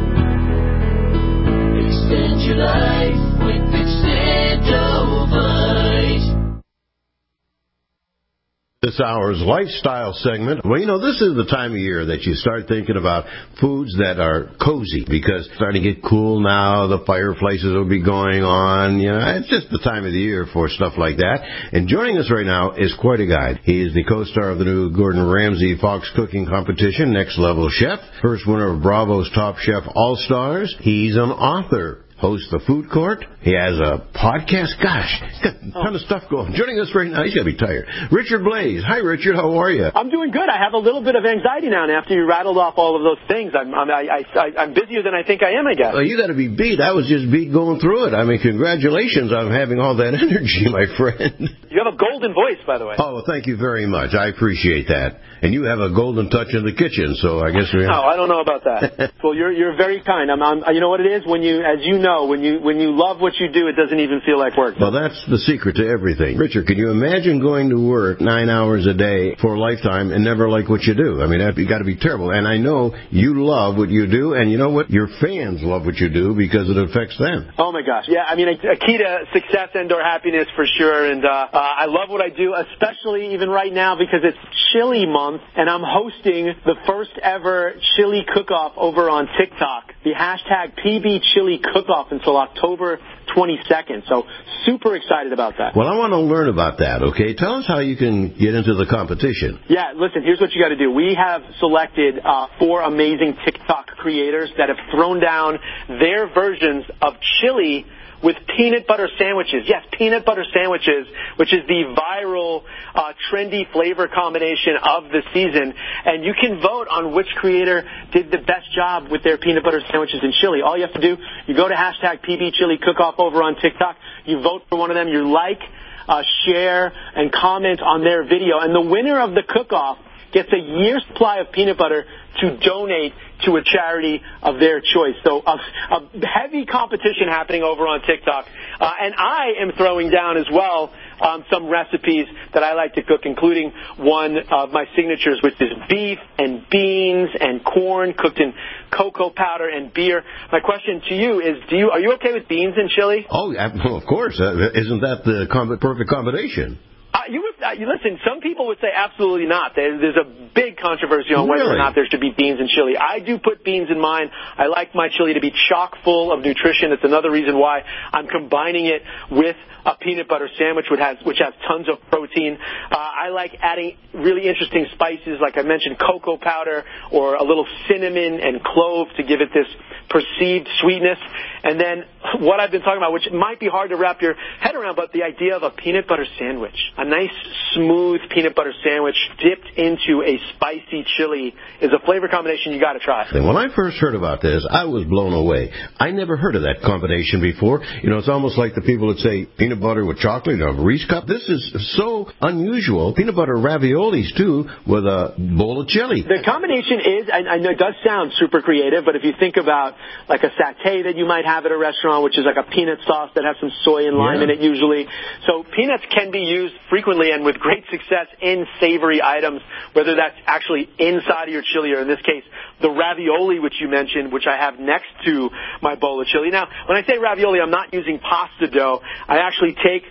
Extend your life with Extendovite. This hour's lifestyle segment. Well, this is the time of year that you start thinking about foods that are cozy because it's starting to get cool now. The fireplaces will be going on. It's just the time of the year for stuff like that. And joining us right now is quite a guy. He is the co-star of the new Gordon Ramsay Fox cooking competition, Next Level Chef. First winner of Bravo's Top Chef All-Stars. He's an author hosts the food court. He has a podcast. Gosh, he's got a ton of stuff going. Joining us right now, he's got to be tired. Richard Blais. Hi, Richard. How are you? I'm doing good. I have a little bit of anxiety now, and after you rattled off all of those things, I'm busier than I think I am, I guess. Well, you got to be beat. I was just beat going through it. I mean, congratulations on having all that energy, my friend. You have a golden voice, by the way. Oh, well, thank you very much. I appreciate that. And you have a golden touch in the kitchen, so I guess we. No, I don't know about that. Well, you're very kind. You know what it is when you, as you know, when you love what you do, it doesn't even feel like work. Well, that's the secret to everything. Richard, can you imagine going to work 9 hours a day for a lifetime and never like what you do? I mean, that'd got to be terrible. And I know you love what you do, and you know what? Your fans love what you do because it affects them. Oh my gosh, yeah. I mean, a key to success and/or happiness for sure. And I love what I do, especially even right now because it's Chili Month, and I'm hosting the first ever chili cook-off over on TikTok. The hashtag PB Chili Cook-Off until October 22nd. So super excited about that. Well, I want to learn about that, okay? Tell us how you can get into the competition. Yeah, listen, here's what you got to do. We have selected 4 amazing TikTok creators that have thrown down their versions of chili with peanut butter sandwiches. Yes, peanut butter sandwiches, which is the viral, trendy flavor combination of the season. And you can vote on which creator did the best job with their peanut butter sandwiches and chili. All you have to do, you go to hashtag PB Chili Cook-Off over on TikTok. You vote for one of them. You like, share, and comment on their video. And the winner of the cook-off gets a year's supply of peanut butter to donate to a charity of their choice. So a heavy competition happening over on TikTok. And I am throwing down as well some recipes that I like to cook, including one of my signatures, which is beef and beans and corn cooked in cocoa powder and beer. My question to you is, are you okay with beans and chili? Oh, of course. Isn't that the perfect combination? Listen, some people would say absolutely not. There's a big controversy on whether or not there should be beans in chili. I do put beans in mine. I like my chili to be chock full of nutrition. It's another reason why I'm combining it with a peanut butter sandwich, which has tons of protein. I like adding really interesting spices, like I mentioned, cocoa powder or a little cinnamon and clove to give it this perceived sweetness. And then what I've been talking about, which might be hard to wrap your head around, but the idea of a peanut butter sandwich. A nice, smooth peanut butter sandwich dipped into a spicy chili is a flavor combination you got to try. And when I first heard about this, I was blown away. I never heard of that combination before. You know, it's almost like the people that say peanut butter with chocolate or a Reese cup. This is so unusual. Peanut butter raviolis, too, with a bowl of chili. The combination is, I know it does sound super creative, but if you think about like a satay that you might have at a restaurant, which is like a peanut sauce that has some soy and lime in it usually. So peanuts can be used frequently and with great success in savory items, whether that's actually inside of your chili or in this case, the ravioli, which you mentioned, which I have next to my bowl of chili. Now, when I say ravioli, I'm not using pasta dough. I actually take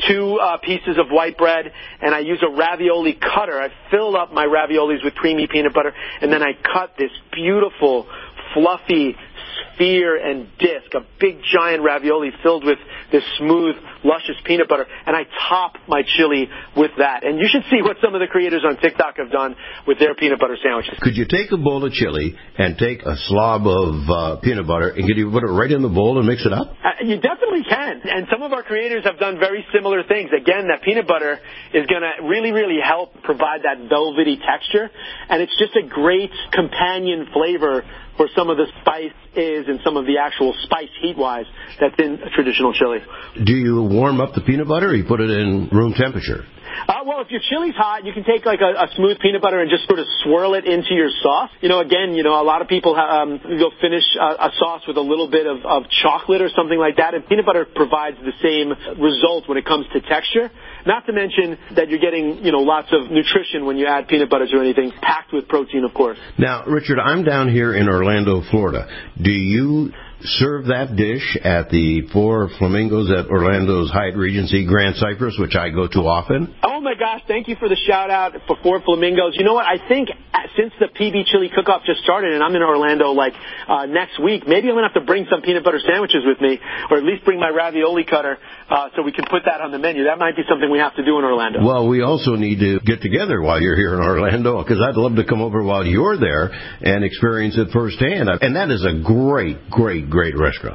2 pieces of white bread, and I use a ravioli cutter. I fill up my raviolis with creamy peanut butter, and then I cut this beautiful, fluffy sphere and disc, a big giant ravioli filled with this smooth, luscious peanut butter, and I top my chili with that. And you should see what some of the creators on TikTok have done with their peanut butter sandwiches. Could you take a bowl of chili and take a slob of peanut butter and you put it right in the bowl and mix it up? You definitely can. And some of our creators have done very similar things. Again, that peanut butter is going to really, really help provide that velvety texture. And it's just a great companion flavor for some of the spice and some of the actual spice heat-wise that's in a traditional chili. Do you warm up the peanut butter or you put it in room temperature? Well, if your chili's hot, you can take like a smooth peanut butter and just sort of swirl it into your sauce. Again, a lot of people go finish a sauce with a little bit of chocolate or something like that, and peanut butter provides the same result when it comes to texture. Not to mention that you're getting, lots of nutrition when you add peanut butters or anything, packed with protein, of course. Now, Richard, I'm down here in Orlando, Florida. Do you serve that dish at the Four Flamingos at Orlando's Hyatt Regency Grand Cypress, which I go to often? Oh, my gosh. Thank you for the shout-out for Four Flamingos. You know what? I think since the PB Chili Cook-Off just started and I'm in Orlando next week, maybe I'm going to have to bring some peanut butter sandwiches with me, or at least bring my ravioli cutter so we can put that on the menu. That might be something we have to do in Orlando. Well, we also need to get together while you're here in Orlando, because I'd love to come over while you're there and experience it firsthand. And that is a great, great, great restaurant.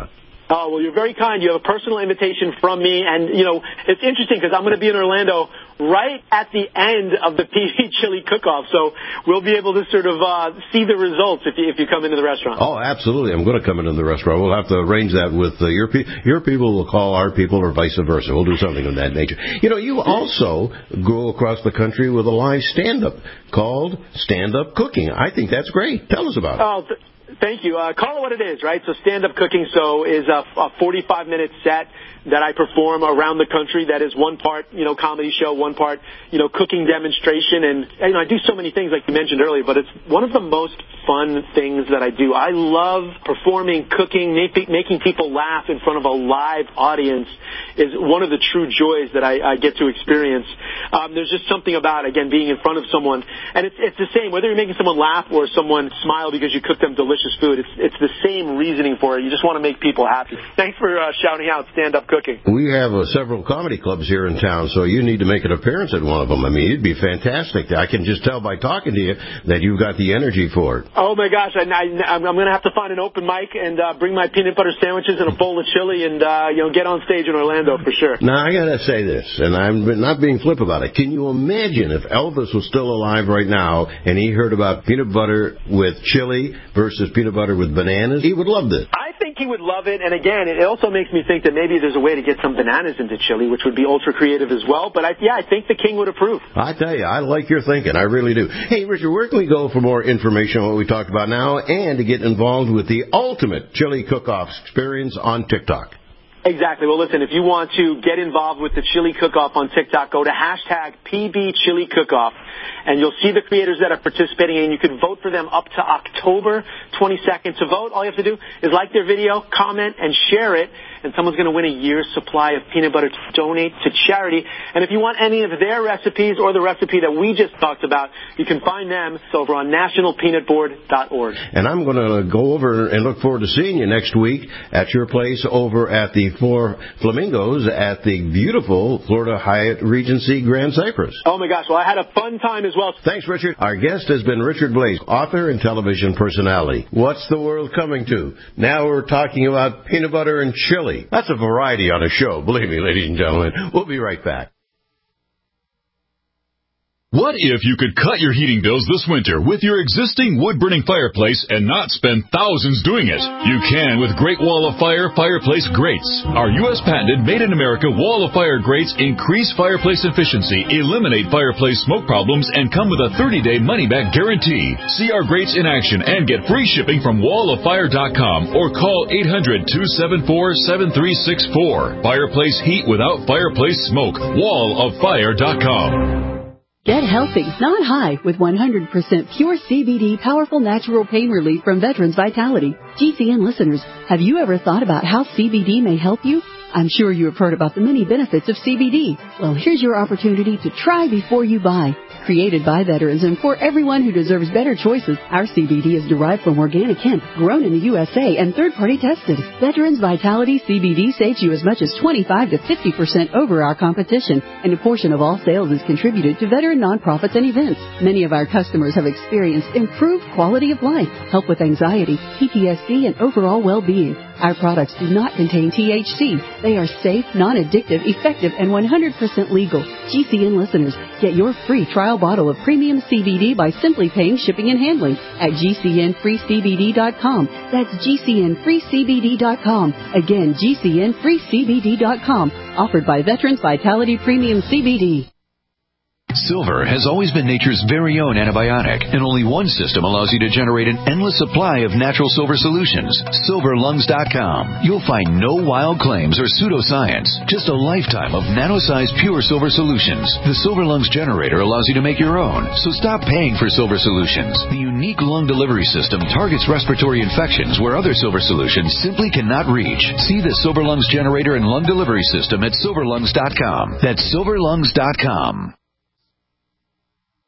Oh, well, you're very kind. You have a personal invitation from me. And, it's interesting because I'm going to be in Orlando right at the end of the PB Chili Cook-Off. So we'll be able to sort of see the results if you come into the restaurant. Oh, absolutely. I'm going to come into the restaurant. We'll have to arrange that with your people will call our people or vice versa. We'll do something of that nature. You also go across the country with a live stand-up called Stand Up Cooking. I think that's great. Tell us about it. Oh, thank you. Call it what it is, right? So stand-up cooking is a 45-minute set that I perform around the country. That is one part, comedy show, one part, cooking demonstration. And, I do so many things like you mentioned earlier, but it's one of the most fun things that I do. I love performing, cooking, making people laugh in front of a live audience is one of the true joys that I get to experience. There's just something about, again, being in front of someone. And it's the same, whether you're making someone laugh or someone smile because you cooked them delicious food, it's the same reasoning for it. You just want to make people happy. Thanks for shouting out stand-up cooking. We have several comedy clubs here in town, so you need to make an appearance at one of them. I mean, it'd be fantastic. I can just tell by talking to you that you've got the energy for it. Oh, my gosh. I'm going to have to find an open mic and bring my peanut butter sandwiches and a bowl of chili and, get on stage in Orlando for sure. Now, I got to say this, and I'm not being flip about it. Can you imagine if Elvis was still alive right now and he heard about peanut butter with chili versus peanut butter with bananas? He would love this. I think he would love it. And, again, it also makes me think that maybe there's a way to get some bananas into chili, which would be ultra creative as well. But, I think the king would approve. I tell you, I like your thinking. I really do. Hey, Richard, where can we go for more information on what we talked about now and to get involved with the ultimate chili cook-off experience on TikTok? Exactly. Well, listen, if you want to get involved with the Chili Cook-Off on TikTok, go to #PB Chili Cook-Off, and you'll see the creators that are participating, and you can vote for them up to October 22nd. To vote, all you have to do is like their video, comment, and share it, and someone's going to win a year's supply of peanut butter to donate to charity. And if you want any of their recipes or the recipe that we just talked about, you can find them over on nationalpeanutboard.org. And I'm going to go over and look forward to seeing you next week at your place over at the Four Flamingos at the beautiful Florida Hyatt Regency Grand Cypress. Oh, my gosh. Well, I had a fun time as well. Thanks, Richard. Our guest has been Richard Blais, author and television personality. What's the world coming to? Now we're talking about peanut butter and chili. That's a variety on a show. Believe me, ladies and gentlemen. We'll be right back. What if you could cut your heating bills this winter with your existing wood-burning fireplace and not spend thousands doing it? You can with Great Wall of Fire fireplace grates. Our U.S. patented made-in-America Wall of Fire grates increase fireplace efficiency, eliminate fireplace smoke problems, and come with a 30-day money-back guarantee. See our grates in action and get free shipping from walloffire.com or call 800-274-7364. Fireplace heat without fireplace smoke. walloffire.com. Get healthy, not high, with 100% pure CBD powerful natural pain relief from Veterans Vitality. GCN listeners, have you ever thought about how CBD may help you? I'm sure you have heard about the many benefits of CBD. Well, here's your opportunity to try before you buy. Created by veterans and for everyone who deserves better choices, our CBD is derived from organic hemp, grown in the USA, and third-party tested. Veterans Vitality CBD saves you as much as 25 to 50% over our competition, and a portion of all sales is contributed to veteran nonprofits and events. Many of our customers have experienced improved quality of life, help with anxiety, PTSD, and overall well-being. Our products do not contain THC. They are safe, non-addictive, effective, and 100% legal. GCN listeners, get your free trial bottle of premium CBD by simply paying shipping and handling at GCNFreeCBD.com. That's GCNFreeCBD.com. Again, GCNFreeCBD.com. Offered by Veterans Vitality Premium CBD. Silver has always been nature's very own antibiotic, and only one system allows you to generate an endless supply of natural silver solutions. SilverLungs.com. You'll find no wild claims or pseudoscience, just a lifetime of nano-sized pure silver solutions. The Silver Lungs generator allows you to make your own, so stop paying for silver solutions. The unique lung delivery system targets respiratory infections where other silver solutions simply cannot reach. See the Silver Lungs generator and lung delivery system at SilverLungs.com. That's SilverLungs.com.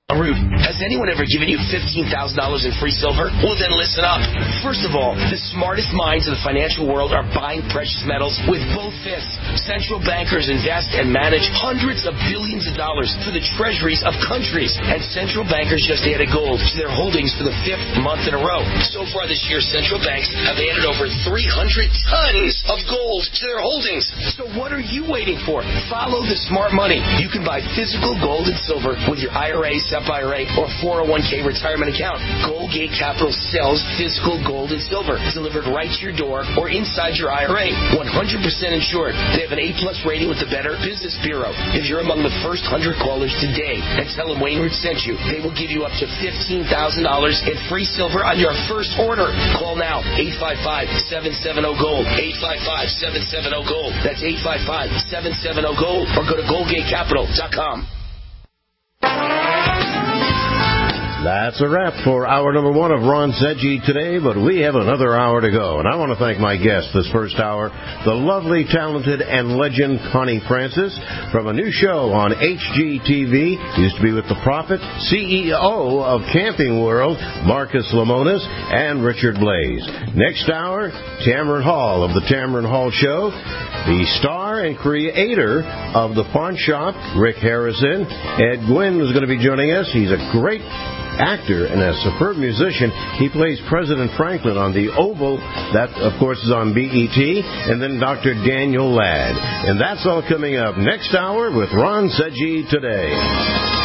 Rude, has anyone ever given you $15,000 in free silver? Well, then listen up. First of all, the smartest minds of the financial world are buying precious metals with both fists. Central bankers invest and manage hundreds of billions of dollars for the treasuries of countries. And central bankers just added gold to their holdings for the 5th month in a row. So far this year, central banks have added over 300 tons of gold to their holdings. So what are you waiting for? Follow the smart money. You can buy physical gold and silver with your IRA, SEP IRA, or 401k retirement account. Goldgate Capital sells physical gold and silver delivered right to your door or inside your IRA. 100% insured. They have an A+ rating with the Better Business Bureau. If you're among the first 100 callers today and tell them Wayne Root sent you, they will give you up to $15,000 in free silver on your first order. Call now. 855-770-GOLD. 855-770-GOLD. That's 855-770-GOLD. Or go to GoldgateCapital.com. That's a wrap for hour number 1 of Ron Zedgy today, but we have another hour to go. And I want to thank my guest this first hour, the lovely, talented, and legend Connie Francis from a new show on HGTV. Used to be with The Prophet, CEO of Camping World, Marcus Lemonis, and Richard Blaze. Next hour, Tamron Hall of The Tamron Hall Show. The star and creator of The Pawn Shop, Rick Harrison. Ed Gwynn is going to be joining us. He's a great actor and a superb musician. He plays President Franklin on The Oval. That, of course, is on BET. And then Dr. Daniel Ladd. And that's all coming up next hour with Ron Zedgy Today.